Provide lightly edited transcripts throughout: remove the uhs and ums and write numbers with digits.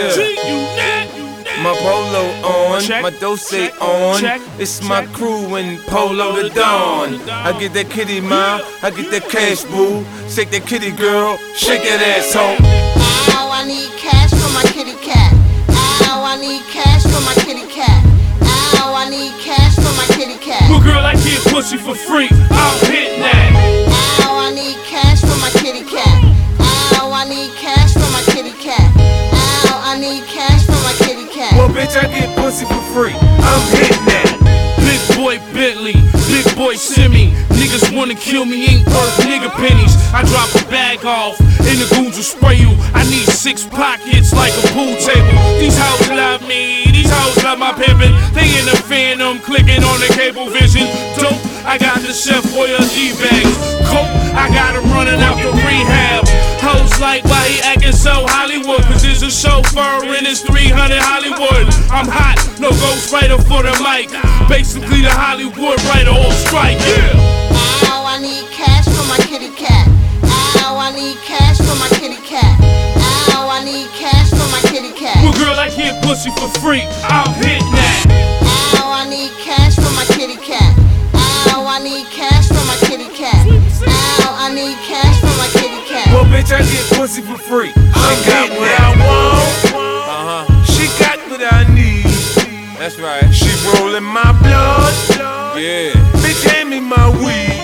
My polo on, my dose on. It's my crew and Polo the Dawn. I get that kitty mom, I get that cash boo. Shake that kitty girl, shake that asshole. Ow, I need cash for my kitty cat. Ow, I need cash for my kitty cat. Ow, I need cash for my kitty cat. Good girl, I get pussy for free. I'm hitting that. Ow, I need cash for my kitty cat. Ow, I need cash for my kitty cat. Ow, I need cash for my kitty cat. Well, bitch, I get pussy for free. I'm hitting that. Big boy Bentley, big boy Simi. Niggas wanna kill me, ain't worth nigga pennies. I drop a bag off, and the goons will spray you. I need 6 pockets like a pool table. These hoes love me, these hoes love my pimpin'. They in the phantom, clicking on the cable vision. Dope, I got the Chef Boyardee D-bags. Coke, I got him running out the rehab. Hoes like, why he acting so Hollywood? Cause there's a chauffeur in his 300 Hollywood. I'm hot, no ghostwriter for the mic. Basically the Hollywood writer on strike, yeah. Ow, I need cash for my kitty cat. Ow, I need cash for my kitty cat. Ow, I need cash for my kitty cat. Well, girl, I get pussy for free. I'm hitting that. Ow, I need cash for my kitty cat. Ow, I need cash for my kitty cat. Ow, I need cash for my kitty cat. Well, bitch, I get pussy for free. She got what I want. She got what I need. That's right. She rolling my blood. Yeah. Bitch, hand me my weed.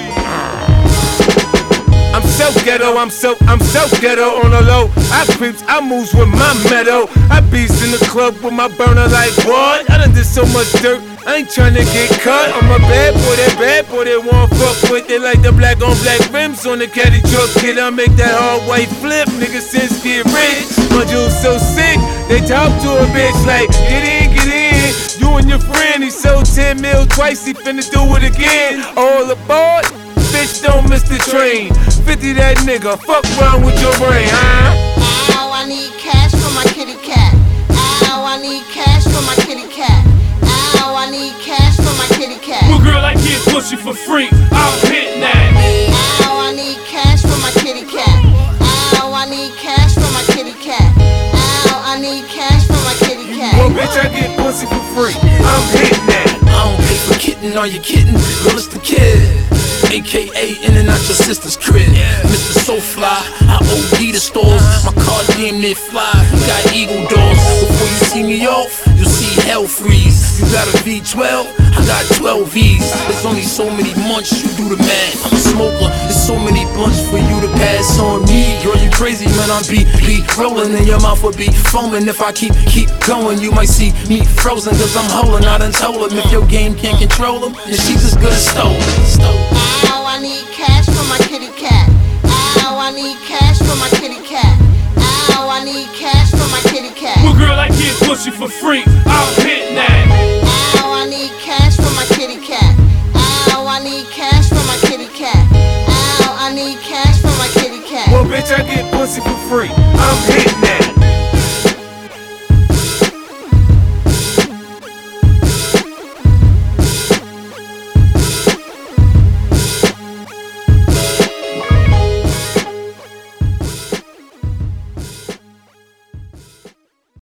I'm so ghetto, I'm so ghetto on the low. I creeps, I moves with my meadow. I beats in the club with my burner like what? I done did so much dirt, I ain't tryna get cut. I'm a bad boy that won't fuck with. They like the black on black rims on the caddy truck. Kid, I make that hard white flip. Niggas since get rich. My jewels so sick, they talk to a bitch like, get in, get in. You and your friend, he sold 10 mil twice, he finna do it again. All aboard, bitch, don't miss the train. 50 that nigga, fuck around with your brain, huh? Ow, I need cash for my kitty cat. Ow, I need cash for my kitty cat. Ow, I need cash for my kitty cat. Well, girl, I get pussy for free. I'm hitting that. Ow, I need cash for my kitty cat. Ow, I need cash for my kitty cat. Ow, I need cash for my kitty cat. Well, bitch, I get pussy for free. I'm hitting that. I don't pay for kidding, are you kidding? Girl, it's the kid. AKA in and out your sister's crib. Mr. So Fly, I OD the stores. My car damn near fly, got eagle doors. Before you see me off, you'll see hell freeze. You got a V12, I got 12 V's. There's only so many months, you do the math. I'm a smoker, there's so many blunts for you to pass on me. Girl, you crazy, man, I'm be rolling and your mouth would be foaming. If I keep going, you might see me frozen. Cause I'm holding, I done told him if your game can't control him, then she's as good as stolen. Ow, I need cash for my kitty cat. Ow, I need cash for my kitty cat. Ow, I need cash for my kitty cat. Well, girl, I get pussy for free. I'm hitting that. Ow, I need cash for my kitty cat. Ow, I need cash for my kitty cat. Ow, I need cash for my kitty cat. Well, bitch, I get pussy for free. I'm hitting